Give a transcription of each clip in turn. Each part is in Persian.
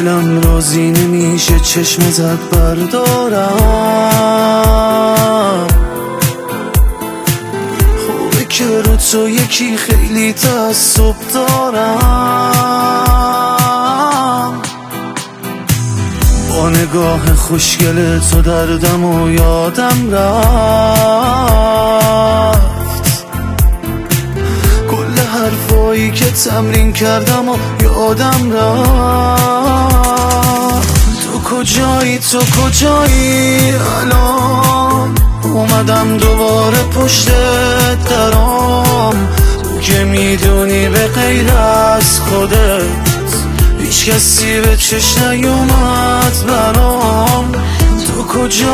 دلم راضی نمیشه چشم زد بردارم. خوبه که رو تو یکی خیلی تعصب دارم. با نگاه خوشگل تو دردم و یادم رفت. کل حرفایی که تمرین کردم و یادم رفت. تو کجایی الان؟ اومدم دوباره پشت درام. تو که میدونی به غیر از خودت هیچ کسی به چشم نیومد برام. تو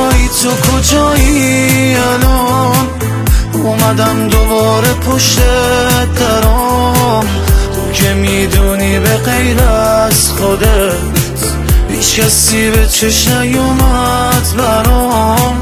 کجایی الان؟ اومدم دوباره پشت درام. تو که میدونی به غیر از خودت هیچ کسی به چشم نیومد برام.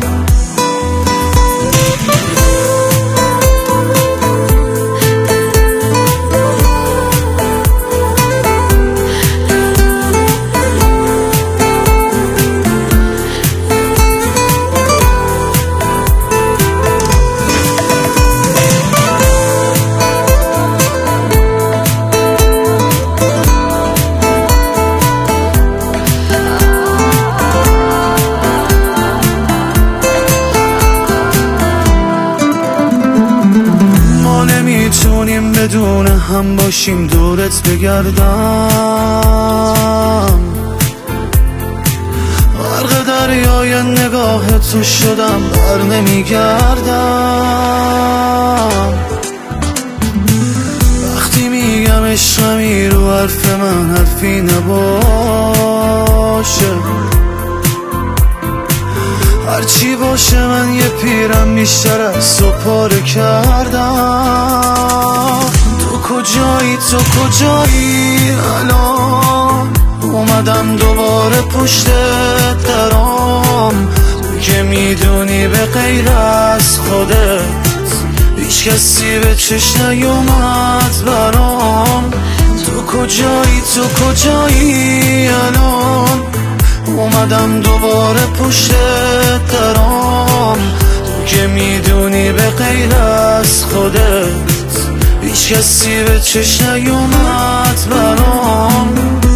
نمیتونیم بدون هم باشیم دورت بگردم. غرق دریای نگاه تو شدم بر نمیگردم. وقتی میگم عشقمی رو حرف من حرفی نباشه. هرچی باشه من یه پیرم بیشتر از تو پاره کردم. تو کجایی الان؟ اومدم دوباره پشت درام. تو که میدونی به غیر از خودت هیچ کسی به چشم نیومد برام. تو کجایی الان؟ اومدم دوباره پشت درام. تو که میدونی به غیر از خودت هیچ کسی به چشم نیومد برام.